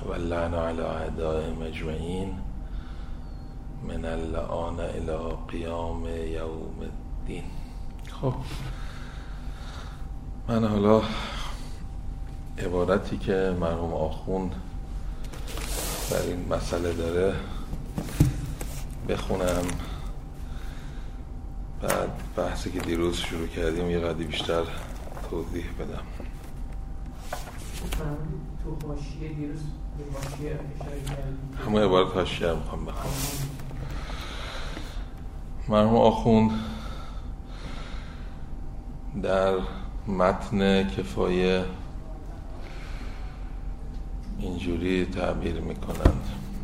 واللعن على اعدائهم اجمعین من الآن الى قیام یوم الدین. خب من حالا عبارتی که مرحوم آخوند بر این مسئله داره بخونم، بعد بحثی که دیروز شروع کردیم یه قدری بیشتر توضیح بدم. تو حاشیه دیروز به حاشیه اشاره کردیم، همون عبارت حاشیه میخوام بخونم. مرحوم آخوند در متن کفایه اینجوری تعبیر میکنند: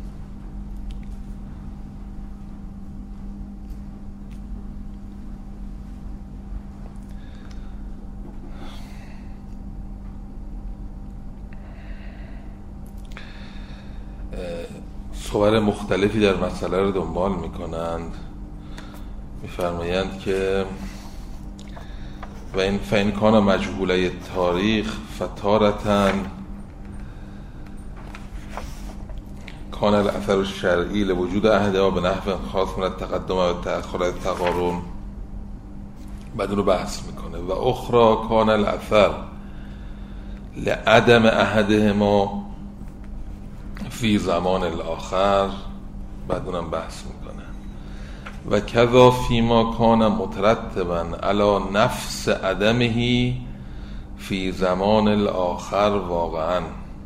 صور مختلفی در مسئله رو دنبال میکنند. میفرمایند که و این فین کان مجهوله تاریخ فتارتن کان الاثر الشرعی لوجود احدها به نحو خاص من التقدم و تأخر التقارن، بعد رو بحث میکنه. و اخرى کان الاثر لعدم احدهما فی زمان الاخر، بعد اونم بحث میکنه. و کذا فیما کان مترتبا علی نفس عدمه فی زمان الاخر واقعا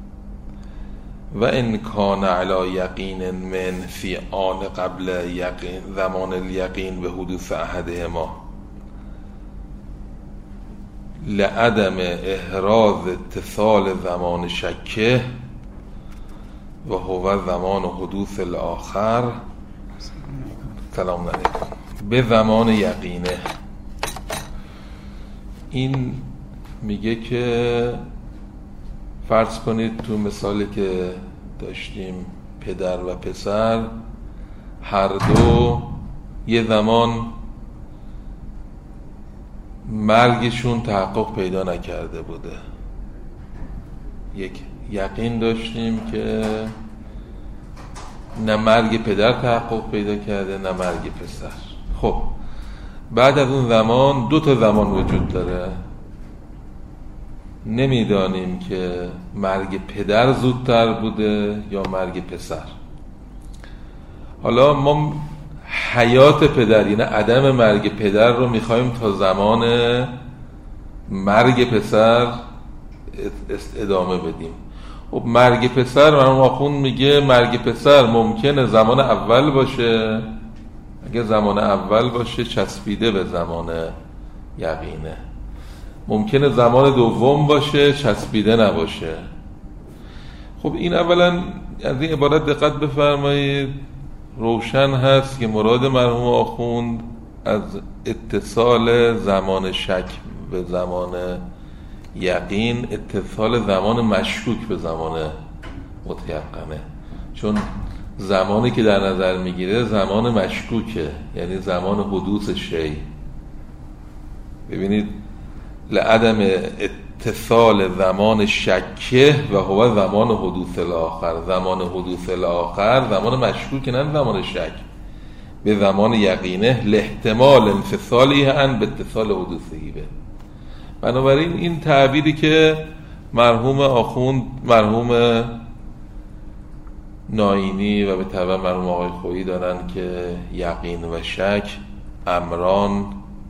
و ان کان علی یقین من فی آن قبل یقین زمان الیقین به حدوث احدهما لعدم احراز اتصال زمان شکه و هو زمان حدوث الاخر سلام علیکم به زمان یقینه. این میگه که فرض کنید تو مثالی که داشتیم پدر و پسر هر دو یه زمان مرگشون تحقق پیدا نکرده بوده، یک یقین داشتیم که نه مرگ پدر تحقق پیدا کرده نه مرگ پسر. خب بعد از اون زمان دو تا زمان وجود داره، نمیدانیم که مرگ پدر زودتر بوده یا مرگ پسر. حالا ما حیات پدر یعنی عدم مرگ پدر رو میخوایم تا زمان مرگ پسر ادامه بدیم. خب مرگ پسر مرحوم آخوند میگه مرگ پسر ممکنه زمان اول باشه، اگه زمان اول باشه چسبیده به زمان یقینه، ممکنه زمان دوم باشه چسبیده نباشه. خب این اولا از این عبارت دقت بفرمایید، روشن هست که مراد مرحوم آخوند از اتصال زمان شک به زمان یقین اتصال زمان مشکوک به زمان متیقنه، چون زمانی که در نظر میگیره زمان مشکوکه، یعنی زمان حدوث شی. ببینید لعدم اتصال زمان شکه و هو زمان حدوث الاخر، زمان حدوث الاخر زمان مشکوک نه زمان شک، به زمان یقینه لاحتمال انفصالی هن به اتصال حدوثی به. بنابراین این تعبیری که مرحوم آخوند، مرحوم ناینی و به تبع مرحوم آقای خویی دارن که یقین و شک امران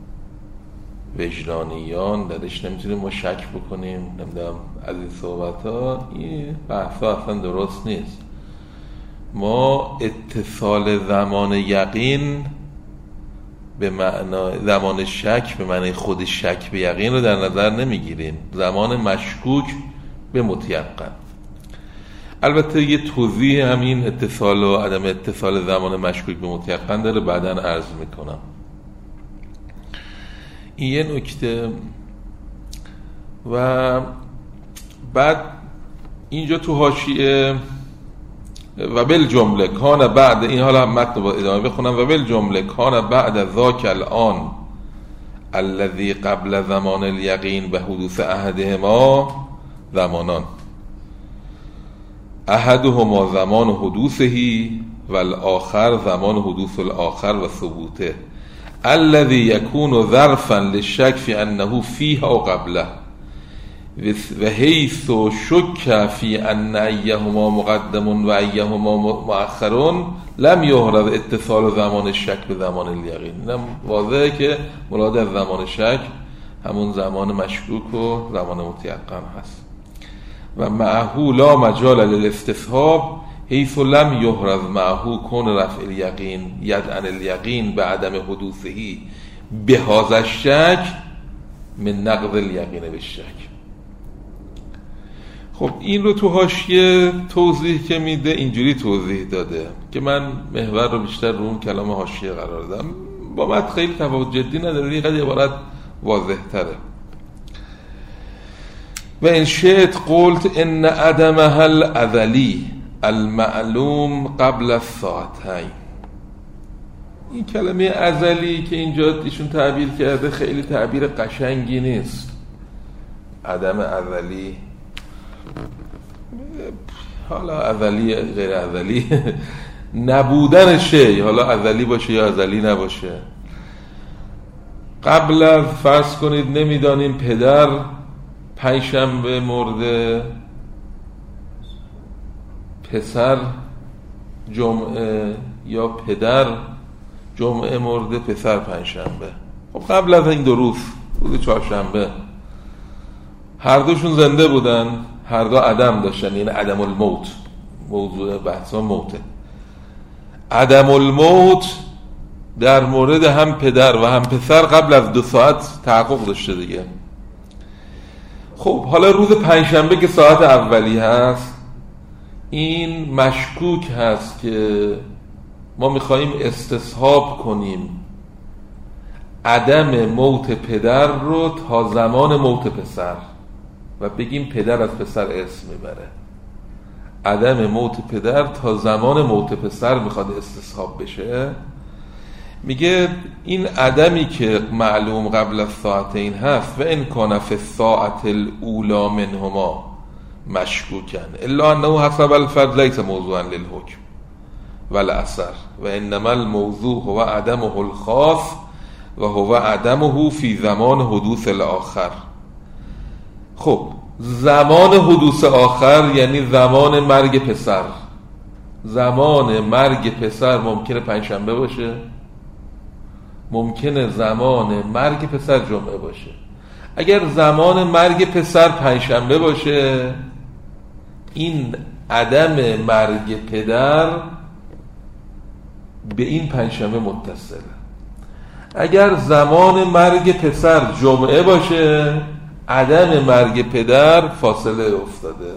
وجدانیان، درش نمیتونیم ما شک بکنیم. نمیدونم از این صحبت ها این بحث ها اصلا درست نیست. ما اتصال زمان یقین به معنای زمان شک به معنای خود شک به یقین رو در نظر نمیگیریم، زمان مشکوک به متیقن. البته یه توضیح همین اتصال و عدم اتصال زمان مشکوک به متیقن داره، بعداً عرض میکنم. این یه نکته. و بعد اینجا تو حاشیه و بالجمله کان بعد، این حالا متن با ادامه بخونم، و بالجمله کان بعد ذاک الان الذي قبل زمان الیقین به حدوث احدهما زمانان احدهما زمان حدوثهی و الاخر زمان حدوث الاخر و ثبوته الذي يكون ظرفا للشك في انه فيه او قبله و حیث شک فی ان ایهما مقدم و ایهما مؤخر لم یحرز اتصال زمان شک به زمان الیقین. اینم واضحه که مراد از زمان شک همون زمان مشکوک و زمان متیقن هست. و معه لا مجال للاستصحاب حیث لم یحرز معه کون رفع الیقین یدعن الیقین به عدم حدوثهی بهذا الشک من نقض الیقین بالشک. خب این رو تو حاشیه توضیح که میده اینجوری توضیح داده که من محور رو بیشتر رو اون کلام حاشیه قرار دادم. با متن خیلی تفاوت جدی نداره، اینقدر عبارت واضح تره. و ان شئت قلت ان عدمها الازلی المعلوم قبل الساعتین. این کلمه ازلی که اینجا ایشون تعبیر کرده خیلی تعبیر قشنگی نیست. عدم ازلی، حالا ازلی غیر ازلی نبودن شی، حالا ازلی باشه یا ازلی نباشه. قبل از فرض کنید نمیدانیم پدر پنجشنبه مرده، پسر جمعه، یا پدر جمعه مرده پسر پنجشنبه. خب قبل از این دو روز چهارشنبه هر دوشون زنده بودن، هر دو عدم داشتن، یعنی عدم الموت. موضوع بحثا موته. عدم الموت در مورد هم پدر و هم پسر قبل از 2 ساعت تحقق داشته دیگه. خب حالا روز پنجشنبه که ساعت اولی هست، این مشکوک هست که ما میخواییم استصحاب کنیم عدم موت پدر رو تا زمان موت پسر و بگیم پدر از پسر اسم میبره. عدم موت پدر تا زمان موت پسر میخواد استصحاب بشه. میگه این عدمی که معلوم قبل از ساعتین هست و ان کان فی الساعة الاولی منهما مشکوکن الا انه حسب الفرد لیس موضوعا للحکم والاثر و انما الموضوع هو عدمه الخاص و هو عدمه فی زمان حدوث الاخر. خب زمان حدوث آخر یعنی زمان مرگ پسر. زمان مرگ پسر ممکنه پنجشنبه باشه، ممکنه زمان مرگ پسر جمعه باشه. اگر زمان مرگ پسر پنجشنبه باشه، این عدم مرگ پدر به این پنجشنبه متصله. اگر زمان مرگ پسر جمعه باشه، عدم مرگ پدر فاصله افتاده.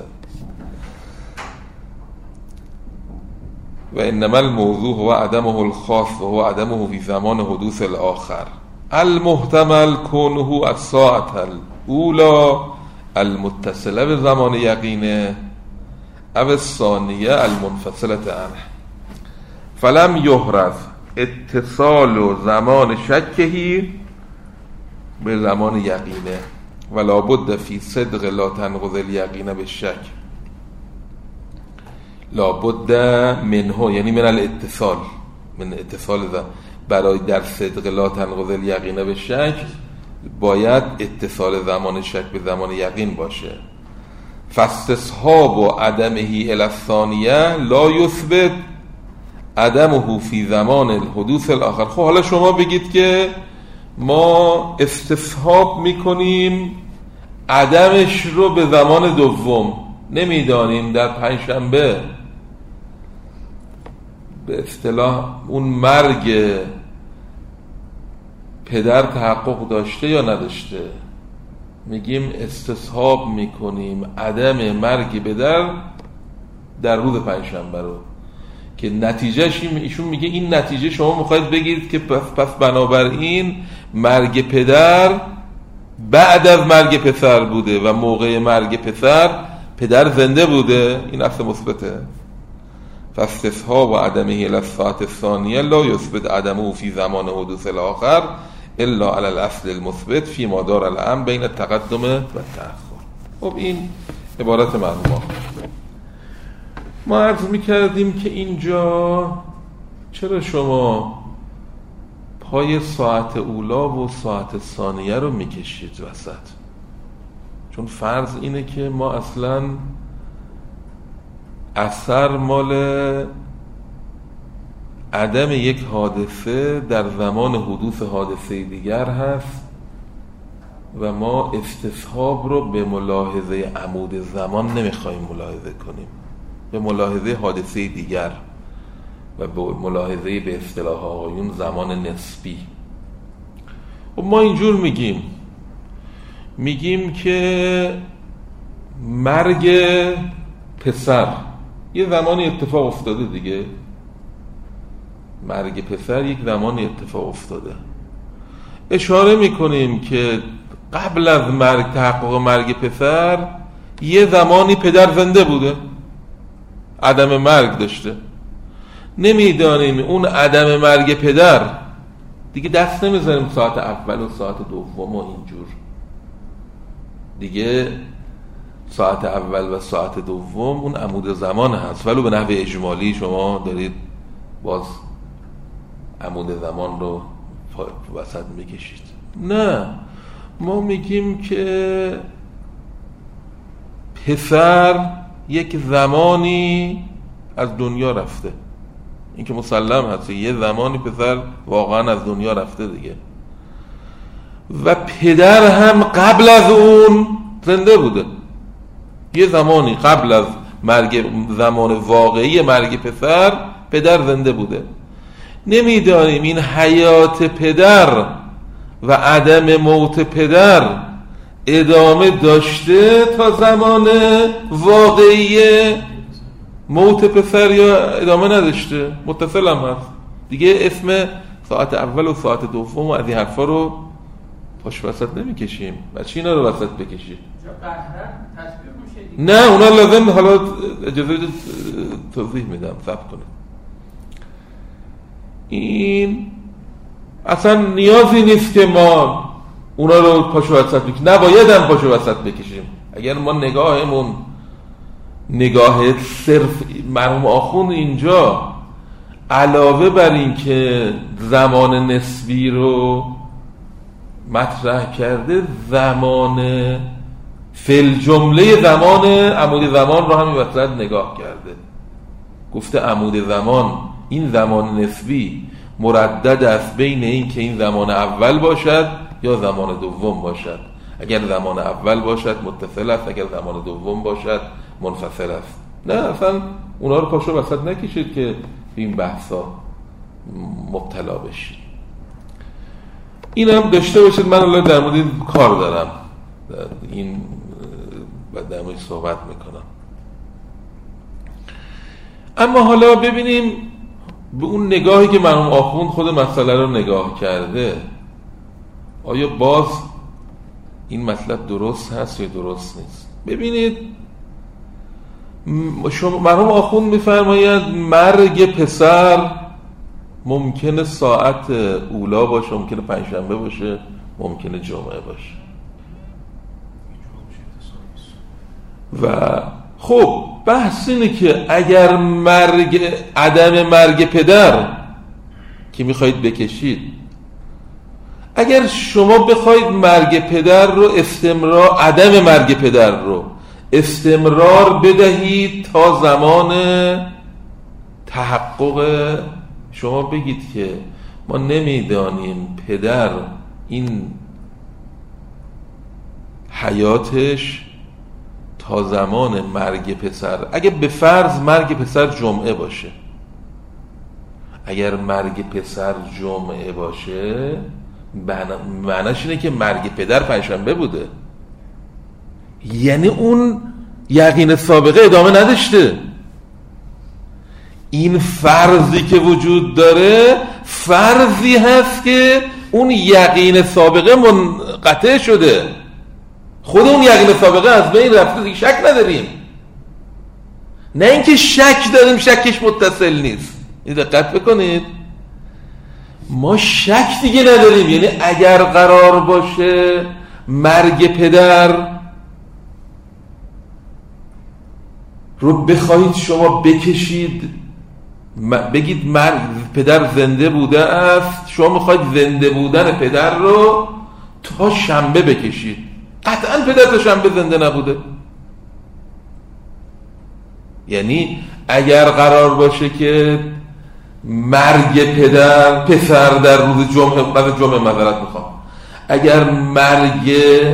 و انما الموضوع هو عدمه الخاص و هو عدمه فی زمان حدوث الاخر المحتمل كونه الساعة الاولى المتصله به زمان یقینه او الثانیه المنفصله عنه فلم یحرز اتصال زمان شکهی به زمان یقینه ولا بد فی صدق لا تنقض الیقین بالشک. لا بد منه یعنی من الاتصال، من اتصال برای در صدق لا تنقض الیقین بالشک باید اتصال زمان شک به زمان یقین باشه. فاستصحاب و عدمه الی الثانیه لا یثبت عدمه فی زمان الحدوث الاخر. خب حالا شما بگید که ما استصحاب میکنیم عدمش رو به زمان دوم، نمیدانیم در پنجشنبه به اصطلاح اون مرگ پدر تحقق داشته یا نداشته. میگیم استصحاب میکنیم عدم مرگ پدر در روز پنجشنبه رو که نتیجهش ایشون میگه این نتیجه شما میخواید بگیرید که پس بنابراین مرگ پدر بعد از مرگ پسر بوده و موقع مرگ پدر زنده بوده. این اصل مثبته. فاستصحاب و عدمه الی الساعة الثانیه لا یثبت عدمه فی زمان حدوث الاخر الا علی الاصل المثبت فی ما دار الامر بین التقدم و التأخر. خب این عبارت مرحوم. ما عرض میکردیم که اینجا چرا شما پای ساعت اولا و ساعت ثانیه رو میکشید وسط؟ چون فرض اینه که ما اصلا اثر مال عدم یک حادثه در زمان حدوث حادثه دیگر هست و ما استصحاب رو به ملاحظه عمود زمان نمیخوایم ملاحظه کنیم، به ملاحظه حادثه دیگر و به ملاحظه به اصطلاح آقایون زمان نسبی. و ما اینجور میگیم که مرگ پسر یه زمانی اتفاق افتاده دیگه، مرگ پسر یک زمانی اتفاق افتاده. اشاره میکنیم که قبل از تحقق مرگ پسر یه زمانی پدر زنده بوده، عدم مرگ داشته. نمیدانیم اون عدم مرگ پدر دیگه دست نمیزنیم ساعت اول و ساعت دوم و اینجور دیگه. ساعت اول و ساعت دوم اون عمود زمان هست، ولو به نحو اجمالی شما دارید باز عمود زمان رو وسط میکشید. نه، ما میگیم که پسر یک زمانی از دنیا رفته، این که مسلم هست، یه زمانی پسر واقعا از دنیا رفته دیگه، و پدر هم قبل از اون زنده بوده. یه زمانی قبل از زمان واقعی مرگ پدر زنده بوده. نمیدانیم این حیات پدر و عدم موت پدر ادامه داشته تا زمان واقعی موت پسر یا ادامه نداشته، متصل هم هست دیگه. اسم ساعت اول و ساعت دوم و از این حرفا رو پاش وسط نمیکشیم. بچه اینا رو وسط بکشیم. نه، اونا لازم، حالا اجازه توضیح میدم، صبر کنید. این اصلا نیازی نیست که ما اونا رو پاشو وسط بکشیم، نباید هم پاشو وسط بکشیم. اگر ما نگاهمون نگاه صرف مرحوم آخوند اینجا علاوه بر این که زمان نسبی رو مطرح کرده، زمان فل جمله زمان عمود زمان رو همین وسط نگاه کرده. گفته عمود زمان، این زمان نسبی مردد است بین این که این زمان اول باشد یا زمان دوم باشد. اگر زمان اول باشد متصل است، اگر زمان دوم باشد منفصل است. نه، اصلا اونا رو پاشو وسط نکشید که این بحثا مبتلا بشید. این هم داشته باشید. من الان در مورد این کار دارم، این در موردش صحبت میکنم. اما حالا ببینیم به اون نگاهی که مرحوم آخوند خود مسئله رو نگاه کرده، آیا باز این مطلب درست هست یا درست نیست؟ ببینید، مرحوم آخوند میفرماید مرگ پسر ممکنه ساعت اولا باشه، ممکنه پنجشنبه باشه، ممکنه جمعه باشه. و خب بحث اینه که اگر عدم مرگ پدر که میخواید بکشید، اگر شما بخواید مرگ پدر رو عدم مرگ پدر رو استمرار بدهید تا زمان تحقق، شما بگید که ما نمیدانیم پدر این حیاتش تا زمان مرگ پسر، اگه به فرض مرگ پسر جمعه باشه، اگر مرگ پسر جمعه باشه معنیش اینه که مرگ پدر پنجشنبه بوده، یعنی اون یقین سابقه ادامه نداشته. این فرضی که وجود داره فرضی هست که اون یقین سابقه منقطع شده، خود اون یقین سابقه از بین رفته دیگه، شک نداریم. نه اینکه شک داریم شکش متصل نیست. این دقت بکنید، ما شک دیگه نداریم. یعنی اگر قرار باشه مرگ پدر رو بخواهید شما بکشید بگید پدر زنده بوده است، شما میخواید زنده بودن پدر رو تا شنبه بکشید، قطعا پدر تا شنبه زنده نبوده. یعنی اگر قرار باشه که مرگ پسر در روز جمعه معذرت میخوام، اگر مرگ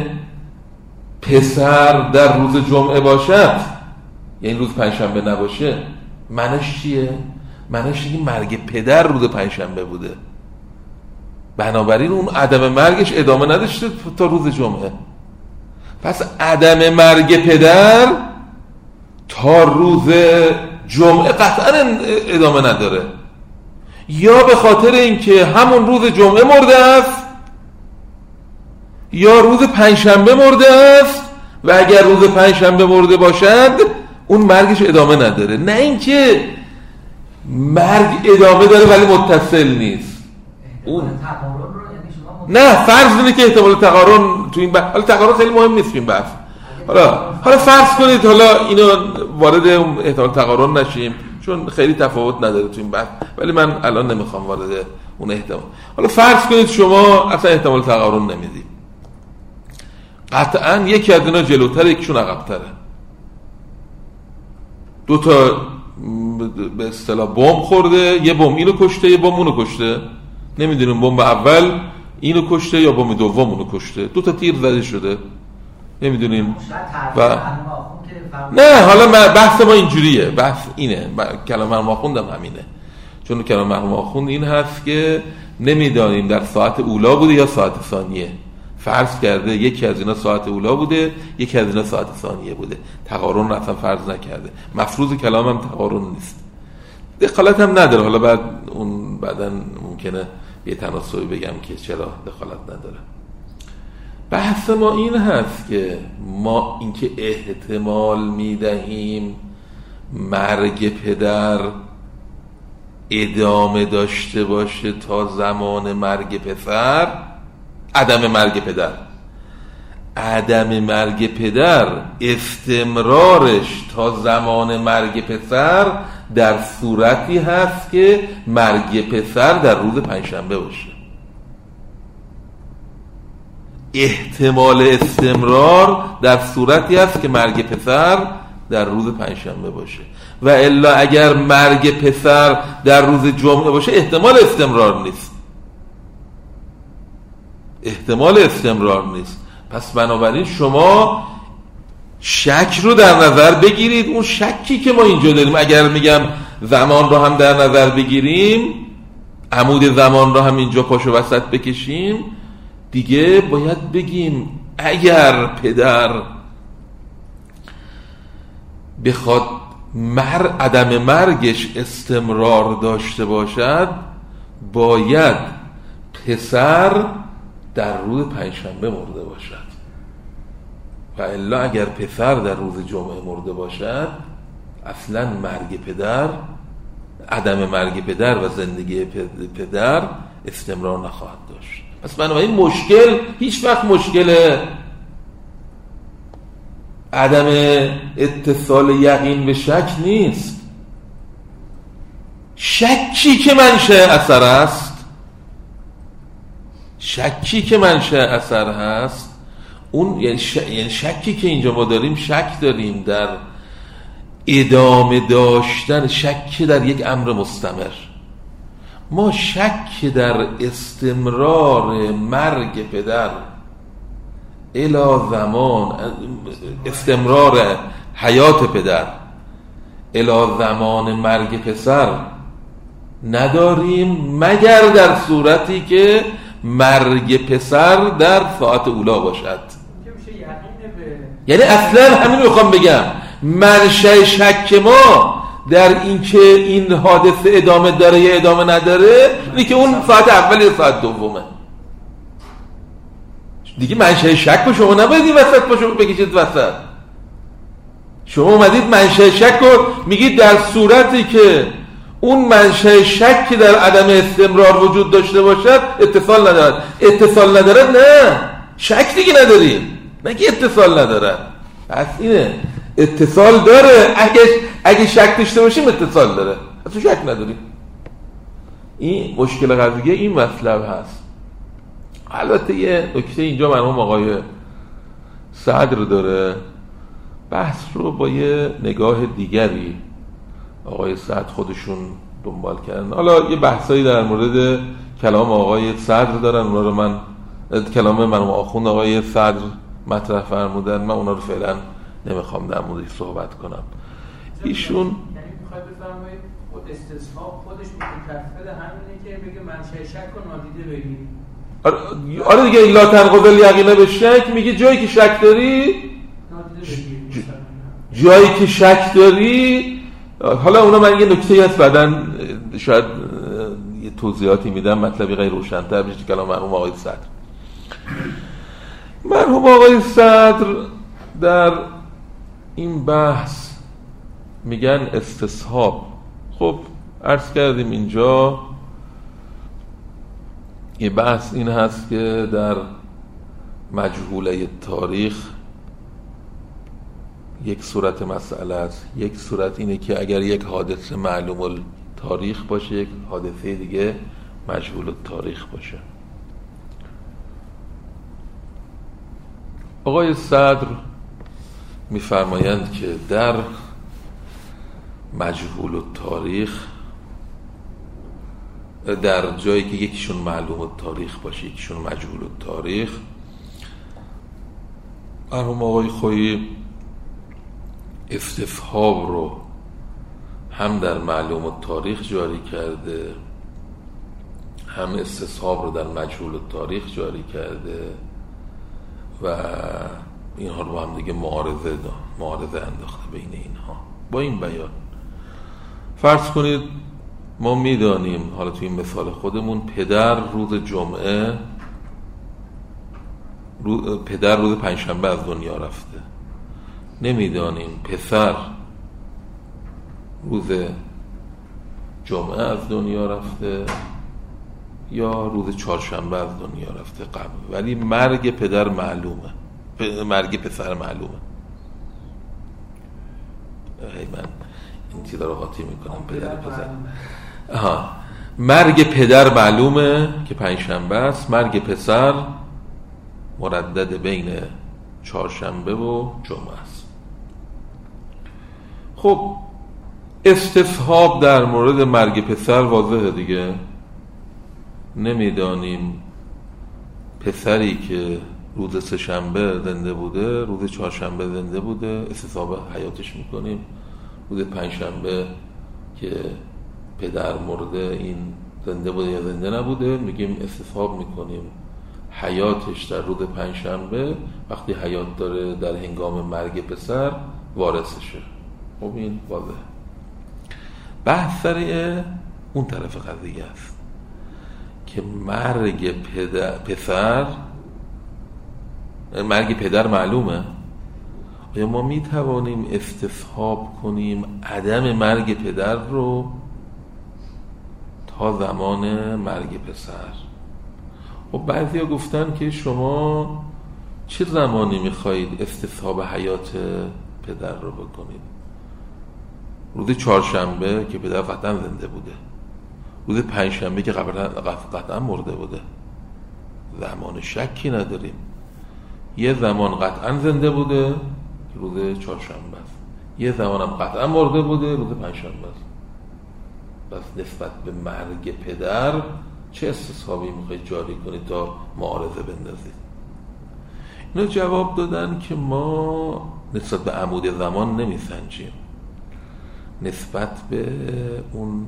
پسر در روز جمعه باشد، یعنی روز پنجشنبه نباشه، معنیش چیه؟ معنیش اینه مرگ پدر روز پنجشنبه بوده، بنابراین اون عدم مرگش ادامه نداشته تا روز جمعه. پس عدم مرگ پدر تا روز جمعه قطعا ادامه نداره، یا به خاطر اینکه همون روز جمعه مرده است یا روز پنجشنبه مرده است، و اگر روز پنجشنبه مرده باشد اون مرگش ادامه نداره، نه اینکه مرگ ادامه داره ولی متصل نیست. اون نه، فرض اینه که احتمال تقارن تو این بحث، حالا تقارن خیلی مهم نیست این بحث، حالا فرض کنید، حالا اینو وارد احتمال تقارن نشیم چون خیلی تفاوت نداره تو این بحث، ولی من الان نمیخوام وارد اون احتمال. حالا فرض کنید شما اصلا احتمال تقارن نمیدید، قطعا یکی از اینا جلوتره یکیشون عقب‌تره، دو تا به اصطلاح بمب خورده، یه بمب اینو کشته یه بمب اونو کشته، نمیدونیم بمب اول اینو کشته یا بمب دوم اونو کشته، دو تا تیر زده شده، نمیدونیم. و نه، حالا بحث ما اینجوریه، بحث اینه، کلام مرحوم آخوندم همینه، چون کلام مرحوم آخوند این هست که نمیدانیم در ساعت اولا بوده یا ساعت ثانیه، فرض کرده یکی از اینا ساعت اولا بوده یکی از اینا ساعت ثانیه بوده، تقارن اصلا فرض نکرده، مفروض کلام هم تقارن نیست، دخالت هم نداره. حالا بعداً ممکنه یه تناسبی بگم که چرا دخالت نداره. بحث ما این هست که ما اینکه احتمال میدهیم مرگ پدر ادامه داشته باشه تا زمان مرگ پسر، عدم مرگ پدر استمرارش تا زمان مرگ پسر در صورتی هست که مرگ پسر در روز پنجشنبه باشه. احتمال استمرار در صورتی هست که مرگ پسر در روز پنجشنبه باشه، و الا اگر مرگ پسر در روز جمعه باشه احتمال استمرار نیست. پس بنابراین شما شک رو در نظر بگیرید. اون شکی که ما اینجا داریم، اگر میگم زمان رو هم در نظر بگیریم، عمود زمان رو هم اینجا پاشو وسط بکشیم، دیگه باید بگیم اگر پدر بخواد عدم مرگش استمرار داشته باشد، باید پسر در روز پنجشنبه مرده باشد، و الا اگر پسر در روز جمعه مرده باشد اصلا عدم مرگ پدر و زندگی پدر استمرار نخواهد داشت. پس بنابراین مشکل هیچ وقت مشکل عدم اتصال یقین به شک نیست. شکی که منشأ اثر هست، اون یعنی شکی که اینجا ما داریم، شک داریم در ادامه داشتن، شک در یک امر مستمر. ما شک در استمرار مرگ پدر الی زمان، استمرار حیات پدر الی زمان مرگ پسر نداریم، مگر در صورتی که مرگ پسر در ساعت اولا باشد. یعنی اصلا همین میخوام بگم، منشأ شک ما در این که این حادثه ادامه داره یا ادامه نداره اینه که اون ساعت اول یا ساعت دومه. دیگه منشأ شک رو شما نباید این وسط باشو بکشید وسط. شما اومدید منشأ شک رو میگید در صورتی که اون منشأ شک در عدم استمرار وجود داشته باشد اتصال ندارد. اتصال ندارد نه، شک دیگه نداریم، نگی اتصال ندارد. پس اینه اتصال داره. اگه شک داشته باشیم اتصال داره، اصلا شک نداریم. این مشکل قضیه این مطلب هست. البته یه نکته اینجا مرحوم آقای صدر داره، بحث رو با یه نگاه دیگری آقای صدر خودشون دنبال کردن. حالا یه بحثایی در مورد کلام آقای صدر دارن، اونا رو من کلام مرحوم آخوند آقای صدر مطرح فرمودن، من اونا رو فعلا نمیخوام در موردش صحبت کنم. ایشون یعنی میخواد بفرمایید خود استصحاب خودش متکفل همینه که بگه منشأ شک و نادیده بگیری. آره دیگه، لا تنقض الیقین به شک، میگه جایی که شک داری جایی که شک داری. حالا اونا من یه نکته هست بعدن شاید یه توضیحاتی میدم مطلبی غیر روشن‌تر بشه کلام مرحوم آقای صدر. مرحوم آقای صدر در این بحث میگن استصحاب. خب عرض کردیم اینجا یه بحث این هست که در مجهوله تاریخ یک صورت مسئله است، یک صورت اینه که اگر یک حادثه معلوم التاریخ باشه، یک حادثه دیگه مجهول التاریخ باشه. آقای صدر میفرمایند که در مجهول التاریخ، در جایی که یکیشون معلوم التاریخ باشه یکیشون مجهول التاریخ، مرحوم آقای خویی استصحاب رو هم در معلوم التاریخ جاری کرده، هم استصحاب رو در مجهول التاریخ جاری کرده و اینها رو با هم دیگه معارضه انداخته بین اینها. با این بیان فرض کنید ما میدانیم، حالا توی این مثال خودمون، پدر روز جمعه پدر روز پنجشنبه از دنیا رفته، نمیدانیم پسر روز جمعه از دنیا رفته یا روز چهارشنبه از دنیا رفته قبل، ولی مرگ پدر معلومه، مرگ پسر معلومه. من این چیزا رو قاطی میکنم، پدر پسر. مرگ پدر معلومه که پنجشنبه است، مرگ پسر مردد بین چهارشنبه و جمعه است. خب استصحاب در مورد مرگ پسر واضحه دیگه، نمیدانیم پسری که روز سه‌شنبه زنده بوده روز چهارشنبه زنده بوده، استصحاب حیاتش میکنیم. روز پنجشنبه که پدر مرده این زنده بوده یا زنده نبوده، میگیم استصحاب میکنیم حیاتش در روز پنجشنبه وقتی حیات داره در هنگام مرگ پسر وارثشه. خب این واضحه. بحث سر اون طرف قضیه است که مرگ پدر معلومه. آیا ما میتوانیم استصحاب کنیم عدم مرگ پدر رو تا زمان مرگ پسر؟ خب بعضی ها گفتن که شما چه زمانی میخواهید استصحاب حیات پدر رو بکنید؟ روز چهارشنبه که پدر قطعا زنده بوده، روز پنجشنبه که قطعا مرده بوده، زمان شکی نداریم. یه زمان قطعا زنده بوده روز چهارشنبه است، یه زمان هم قطعا مرده بوده روز پنجشنبه است. پس نسبت به مرگ پدر چه استصحابی میخواید جاری کنید تا معارضه بندازید؟ اینا جواب دادن که ما نسبت به عمود زمان نمیسنجیم، نسبت به اون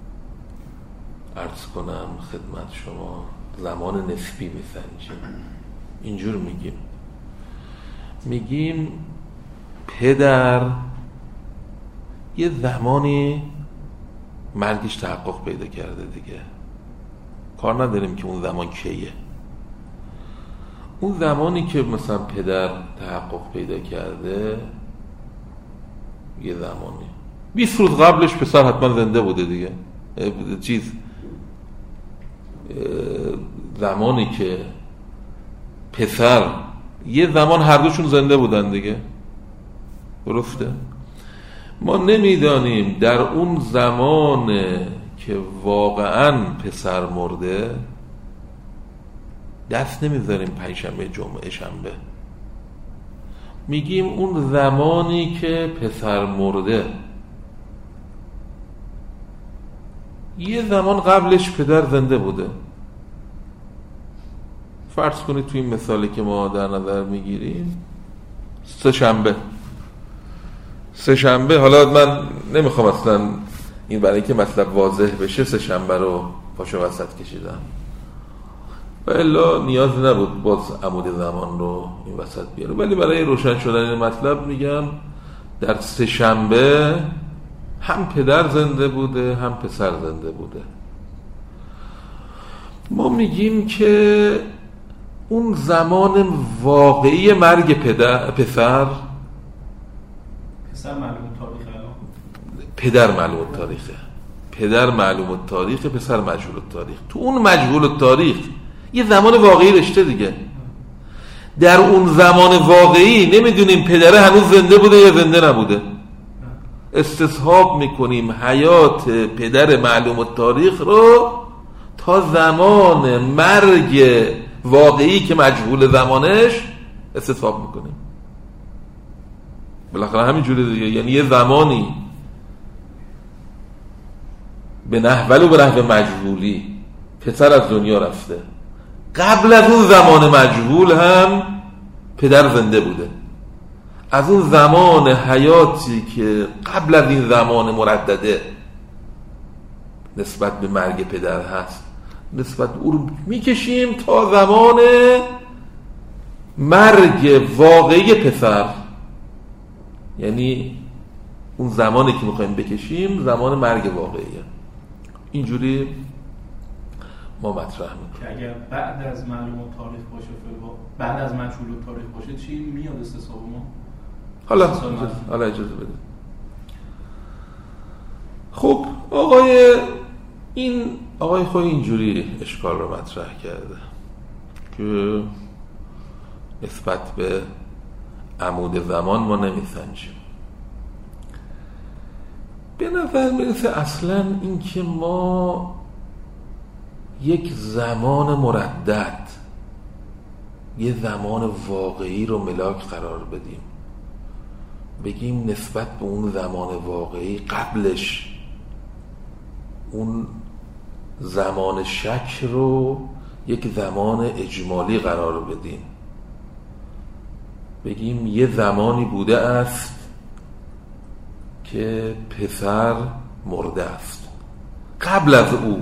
عرض کنم خدمت شما زمان نسبی میسنجیم. اینجور میگیم پدر یه زمانی مرگش تحقق پیدا کرده دیگه، کار نداریم که اون زمان کیه. اون زمانی که مثلا پدر تحقق پیدا کرده یه زمانی 20 روز قبلش پسر حتما زنده بوده دیگه. زمانی که پسر یه زمان هر دوشون زنده بودن دیگه، درسته؟ ما نمیدانیم در اون زمان که واقعا پسر مرده دست نمیذاریم پنجشنبه جمعه شنبه، میگیم اون زمانی که پسر مرده یه زمان قبلش پدر زنده بوده. فرض کنید توی این مثالی که ما در نظر میگیریم سه شنبه، حالا من نمیخوام اصلا این برای که مطلب واضح بشه سه شنبه رو پاشو وسط کشیدم و الا نیاز نبود باز عمود زمان رو این وسط بیاره، ولی برای روشن شدن این مطلب میگم در سه شنبه هم پدر زنده بوده هم پسر زنده بوده. ما میگیم که اون زمان واقعی مرگ پسر معلوم تاریخ، پدر معلوم التاریخه، پدر معلوم التاریخه، پسر مجهول التاریخ. تو اون مجهول التاریخ یه زمان واقعی داشته دیگه. در اون زمان واقعی نمیدونیم پدره هنوز زنده بوده یا زنده نبوده. استصحاب میکنیم حیات پدر معلوم التاریخ رو تا زمان مرگ واقعی که مجهول زمانش استصحاب میکنیم. بالاخره همین جوره دیگه، یعنی یه زمانی به نحو مجهولی پسر از دنیا رفته، قبل از اون زمان مجهول هم پدر زنده بوده. از اون زمان حیاتی که قبل از این زمان مردده نسبت به مرگ پدر هست، نسبت او رو میکشیم تا زمان مرگ واقعی پسر، یعنی اون زمانی که میخوایم بکشیم زمان مرگ واقعیه. اینجوری ما مطرح میکنیم که اگر بعد از معلوم تاریخ باشه، بعد از مجهول تاریخ باشه چی میاد استصحاب ما؟ حالا اجازه بده. خب آقای خود اینجوری اشکال رو مطرح کرده که نسبت به عمود زمان ما نمیسنجیم. به نظر میرسه اصلا این که ما یک زمان مردد، یه زمان واقعی رو ملاک قرار بدیم، بگیم نسبت به اون زمان واقعی قبلش اون زمان شک رو یک زمان اجمالی قرار بدیم، بگیم یه زمانی بوده است که پسر مرده است، قبل از او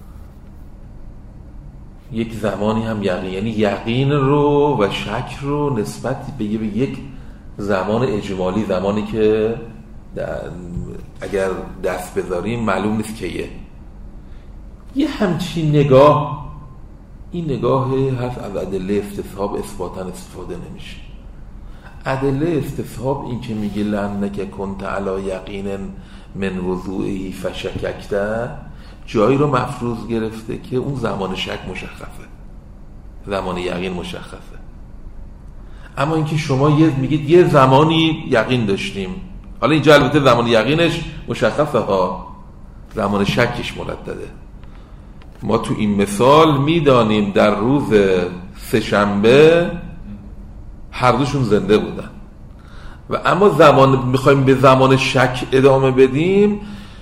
یک زمانی هم یعنی یقین رو و شک رو نسبت به یک زمان اجمالی، زمانی که اگر دست بذاریم معلوم نیست کیه. یه همچین نگاه، این نگاه هست از ادله استصحاب اثباتاً استفاده نمیشه. ادله استصحاب این که میگه لأنک کنت علی یقین من وضوعه فشککت، جایی رو مفروض گرفته که اون زمان شک مشخصه، زمان یقین مشخصه. اما اینکه شما میگید یه زمانی یقین داشتیم، حالا اینجا البته زمان یقینش مشخصه ها، زمان شکش مردده. ما تو این مثال میدانیم در روز سه شنبه هر دوشون زنده بودن و اما زمان میخوایم به زمان شک ادامه بدیم،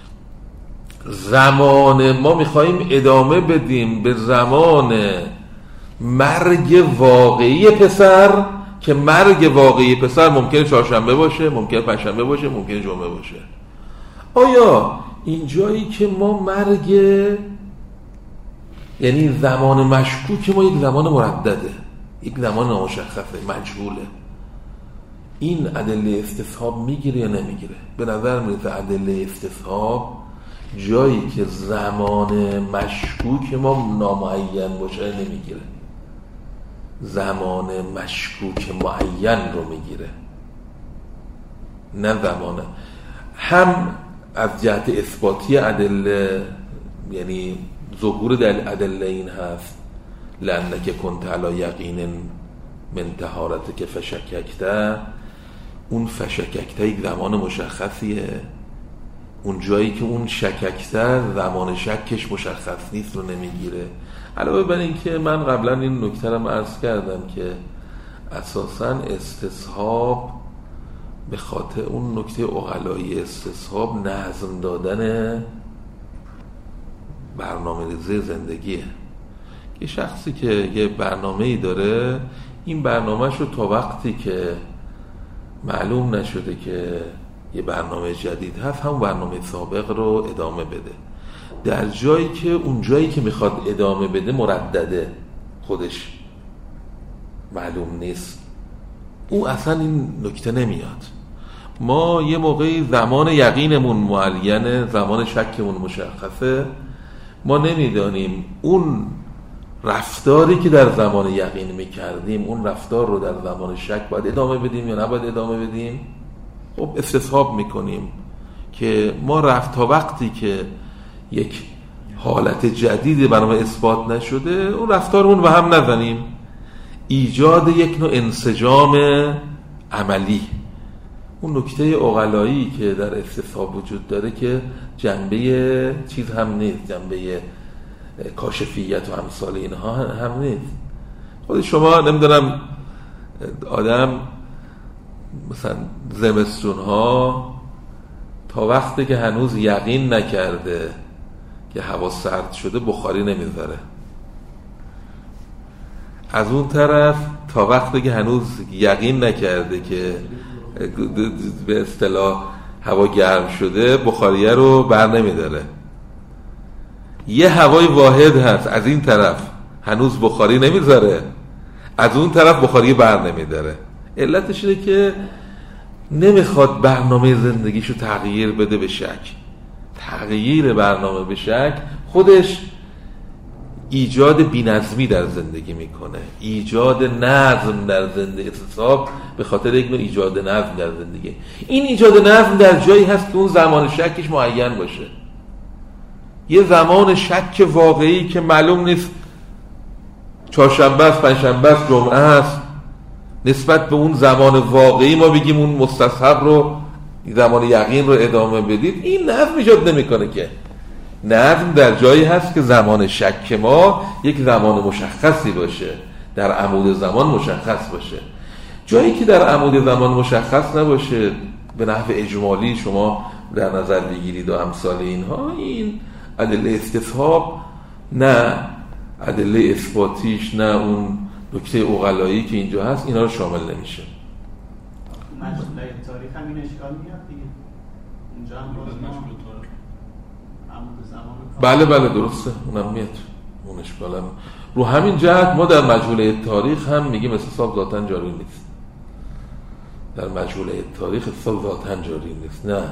ما میخوایم ادامه بدیم به زمان مرگ واقعی پسر، که مرگ واقعی پسر ممکنه چهارشنبه باشه، ممکنه پنجشنبه باشه، ممکنه جمعه باشه. آیا این جایی که ما مرگ، یعنی زمان مشکوک ما یک زمان مردده، یک زمان نامشخصه، مجهوله، این ادله استصحاب میگیره یا نمیگیره؟ به نظر میرسه ادله استصحاب جایی که زمان مشکوک ما نامعین باشه نمیگیره، زمان مشکوک معین رو میگیره، نه زمانه. هم از جهت اثباتی ادله، یعنی ظهور ادله این هست لأنک کنت علی یقین من طهارتک فشککت، اون فشکک‌تر یک زمان مشخصیه، اون جایی که اون شکک‌تر زمان شکش مشخص نیست رو نمیگیره. علاوه بر این که من قبلا این نکته رو عرض کردم که اساساً استصحاب به خاطر اون نکته عقلایی استصحاب نظم دادن برنامه‌ریزی زندگیه. یه شخصی که یه برنامه‌ای داره، این برنامه‌ش رو تا وقتی که معلوم نشده که یه برنامه جدید هست همون برنامه سابق رو ادامه بده. در جایی که اون جایی که میخواد ادامه بده مردده، خودش معلوم نیست، او اصلا این نکته نمیاد. ما یه موقعی زمان یقینمون معینه، زمان شکمون مشخصه، ما نمیدانیم اون رفتاری که در زمان یقین میکردیم اون رفتار رو در زمان شک باید ادامه بدیم یا نباید ادامه بدیم. خب استصحاب میکنیم که ما تا وقتی که یک حالت جدیدی برای اثبات نشده اون رفتارمون به هم نزنیم. ایجاد یک نوع انسجام عملی، اون نکته عقلایی که در استصحاب وجود داره که جنبه چیز هم نیست، جنبه کاشفیت و امثال اینها هم نیست. خود شما نمیدونم آدم مثلا زمستون ها تا وقتی که هنوز یقین نکرده که هوا سرد شده بخاری نمیذاره، از اون طرف تا وقتی که هنوز یقین نکرده که به اصطلاح هوا گرم شده بخاریه رو بر نمیداره. یه هوای واحد هست، از این طرف هنوز بخاری نمیذاره، از اون طرف بخاری بر نمیداره. علتش اینه که نمیخواد برنامه زندگیشو تغییر بده به شک. تغییر برنامه به شک خودش ایجاد بی‌نظمی در زندگی میکنه، ایجاد نظم در زندگی. استصحاب به خاطر یک نوع ایجاد نظم در زندگی. این ایجاد نظم در جایی هست که اون زمان شکش معین باشه. یه زمان شک واقعی که معلوم نیست چهارشنبه است، پنجشنبه است، جمعه است، نسبت به اون زمان واقعی ما بگیم اون مستصحب رو، زمان یقین رو ادامه بدید، این نظم ایجاد نمیکنه. که نظم در جایی هست که زمان شک ما یک زمان مشخصی باشه، در عمود زمان مشخص باشه. جایی که در عمود زمان مشخص نباشه به نحو اجمالی شما در نظر بگیرید و امثال اینها، این ادله استصحاب نه ادله اثباتیش نه اون نکته عقلایی که اینجا هست اینا رو شامل نمیشه. مجموعه تاریخ هم این اشکال میاد دیگه. اونجا هم باز مجموعه تاریخ عمود زمان. بله درسته، اونم میاد. اون اشکال هم رو همین جهت ما در مجموعه تاریخ هم میگیم استصحاب ذاتاً جاری نیست. در مجموعه تاریخ استصحاب ذاتاً جاری نیست. نه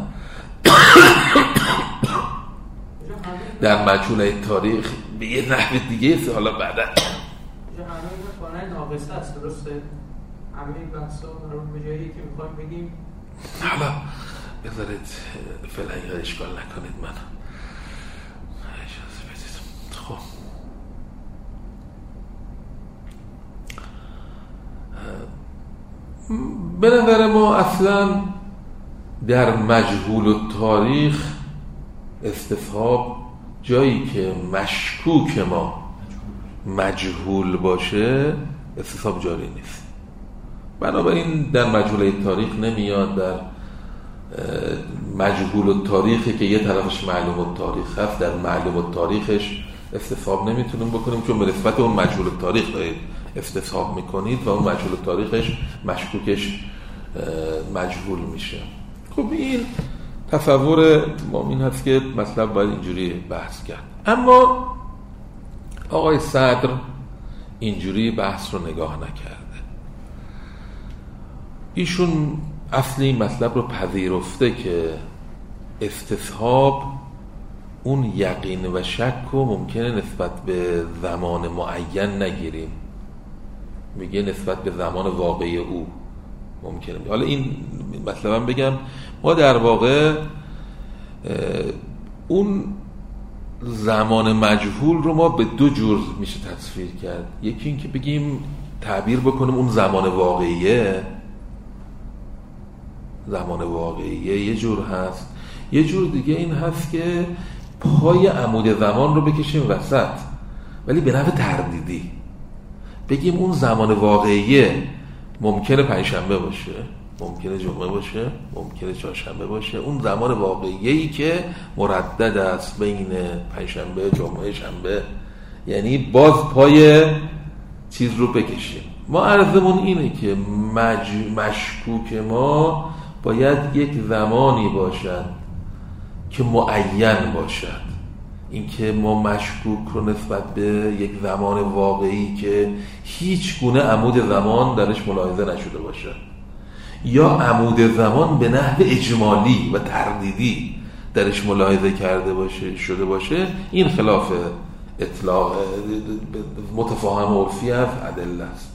در مجموعه تاریخ به یه نحو دیگه است. حالا بعدا همه این ناقصه است، درسته؟ همه این بحثا رو به جایی که میخوایم بگیم حالا بذارید فعلا یا اشکال نکنید، من اجازه بدید. خب به نظر ما اصلا در مجهول التاریخ استصحاب جایی که مشکوک ما مجهول باشه استصحاب جاری نیست. بنابراین در مجهول التاریخ نمیاد. در مجهول التاریخی که یه طرفش معلوم التاریخ هست در معلوم التاریخش استصحاب نمیتونیم بکنیم، چون به نسبت اون مجهول التاریخ دارید استصحاب میکنید و اون مجهول التاریخش مشکوکش مجهول میشه. خب این تصور ما این هست که مطلب باید اینجوری بحث کرد. اما آقای صدر اینجوری بحث رو نگاه نکرده. ایشون اصلی مطلب رو پذیرفته که استصحاب اون یقین و شک رو ممکنه نسبت به زمان معین نگیریم، میگه نسبت به زمان واقعی او ممکنه. حالا این مطلبم بگم، ما در واقع اون زمان مجهول رو ما به دو جور میشه تصویر کرد. یکی این که بگیم تعبیر بکنیم اون زمان واقعیه، زمان واقعیه یه جور هست، یه جور دیگه این هست که پای عمود زمان رو بکشیم وسط ولی به نحو تردیدی بگیم اون زمان واقعیه ممکنه پنجشنبه باشه، ممکنه جمعه باشه، ممکنه چهارشنبه باشه، اون زمان واقعیه‌ای که مردد است بین پنجشنبه، جمعه، شنبه، یعنی باز پای چیز رو بکشیم. ما عرضمون اینه که مشکوک ما باید یک زمانی باشد که معین باشد. اینکه ما مشکوک رو نسبت به یک زمان واقعی که هیچ گونه عمود زمان درش ملاحظه نشده باشه یا عمود زمان به نحو اجمالی و تردیدی درش ملاحظه شده باشه، این خلاف اطلاق متفاهم عرفی از ادله است.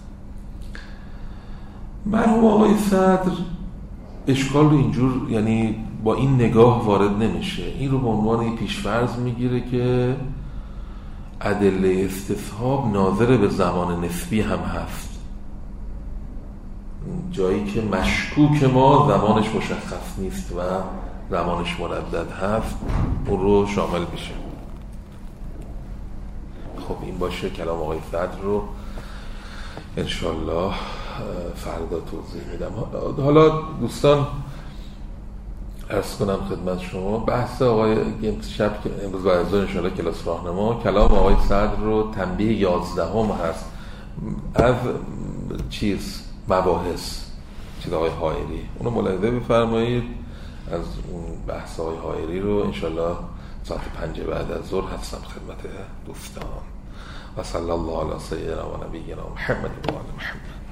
مرحوم آقای صدر اشکال رو اینجور، یعنی با این نگاه وارد نمیشه، این رو به عنوان پیشفرض میگیره که ادله استصحاب ناظر به زمان نسبی هم هست، جایی که مشکوک ما زمانش مشخص نیست و زمانش مردد هست اون رو شامل میشه. خب این باشه کلام آقای صدر رو انشالله فردا توضیح میدم. حالا دوستان عرض کنم خدمت شما بحث آقای شب که امروز بعد از ظهر انشالله کلاس راهنما کلام آقای صدر رو تنبیه 11 هست از مباحث آقای حائری، اونو ملاحظه بفرمایید. از اون بحث آقای حائری رو انشالله ساعت 5 بعد از ظهر هستم خدمت دوستان. و صلی الله علی سیدنا و نبینا محمد و آل محمد.